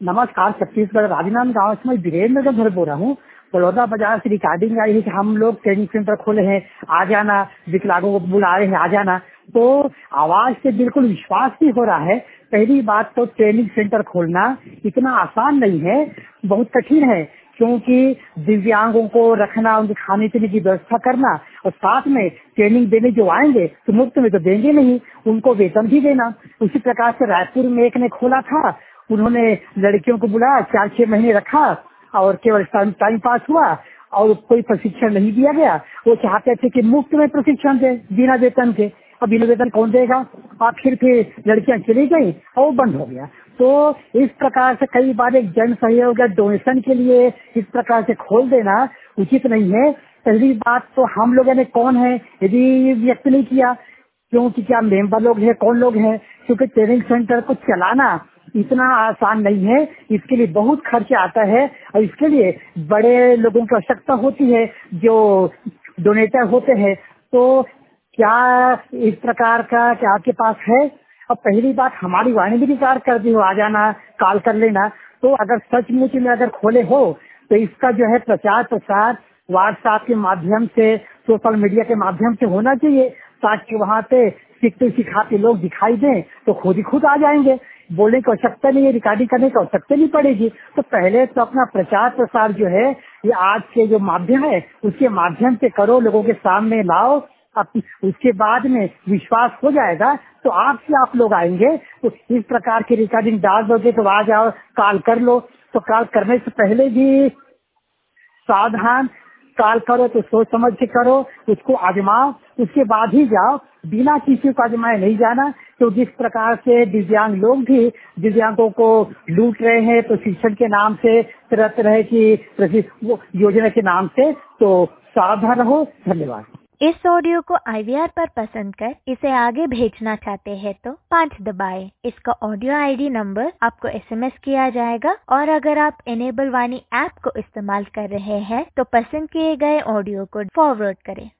नमस्कार। छत्तीसगढ़ राजनांद गांव से मैं वीरेंद्र का घर बोल रहा हूँ। बड़ौदा बाजार से रिकॉर्डिंग आई है कि हम लोग ट्रेनिंग सेंटर खोले हैं, आ जाना, विकलांगों को बुला रहे हैं, आ जाना। तो आवाज से बिल्कुल विश्वास नहीं हो रहा है। पहली बात तो ट्रेनिंग सेंटर खोलना इतना आसान नहीं है, बहुत कठिन है, क्योंकि दिव्यांगों को रखना, उनके खाने पीने की व्यवस्था करना और साथ में ट्रेनिंग देने जो आएंगे तो मुफ्त में तो देंगे नहीं, उनको वेतन भी देना। उसी प्रकार से रायपुर में एक ने खोला था, उन्होंने लड़कियों को बुलाया, 4-6 महीने रखा और केवल टाइम पास हुआ और कोई प्रशिक्षण नहीं दिया गया। वो चाहते थे कि मुफ्त में प्रशिक्षण दे बिना वेतन के। अब बिना वेतन कौन देगा? आखिर फिर लड़कियां चली गई और वो बंद हो गया। तो इस प्रकार से कई बार एक जन सहयोग या डोनेशन के लिए इस प्रकार से खोल देना उचित नहीं है। पहली बात तो हम लोगों ने कौन है यदि व्यक्त नहीं किया, क्योंकि क्या मेंबर लोग हैं, कौन लोग हैं, क्योंकि ट्रेनिंग सेंटर को चलाना इतना आसान नहीं है। इसके लिए बहुत खर्चा आता है और इसके लिए बड़े लोगों की आवश्यकता होती है जो डोनेटर होते हैं। तो क्या इस प्रकार का क्या आपके पास है? अब पहली बात, हमारी वाणी भी रिकॉर्ड कर दी हो, आ जाना, कॉल कर लेना। तो अगर सचमुच में अगर खोले हो तो इसका जो है प्रचार प्रसार व्हाट्सएप के माध्यम से, सोशल मीडिया के माध्यम से होना चाहिए, ताकि वहाँ पे सीखते सिखाते लोग दिखाई दें तो खुद ही खुद आ जाएंगे। बोलने की आवश्यकता नहीं है, रिकॉर्डिंग करने की आवश्यकता नहीं पड़ेगी। तो पहले तो अपना प्रचार प्रसार जो है ये आज के जो माध्यम है उसके माध्यम से करो, लोगों के सामने लाओ। अब उसके बाद में विश्वास हो जाएगा तो आपसे आप लोग आएंगे। तो इस प्रकार की रिकॉर्डिंग डाल दोगे तो आ जाओ, कॉल कर लो। तो कॉल करने से पहले भी सावधान, कॉल करो तो सोच समझ के करो, उसको आजमाओ, उसके बाद ही जाओ। बिना किसी को आजमाए नहीं जाना। तो जिस प्रकार से दिव्यांग लोग भी दिव्यांगों को लूट रहे हैं प्रशिक्षण के नाम से, तरह तरह की योजना के नाम से, तो सावधान रहो। धन्यवाद। इस ऑडियो को IVR पर पसंद कर इसे आगे भेजना चाहते हैं तो 5 दबाएं। इसका ऑडियो ID नंबर आपको SMS किया जाएगा और अगर आप इनेबल वाणी ऐप को इस्तेमाल कर रहे हैं तो पसंद किए गए ऑडियो को फॉरवर्ड करें।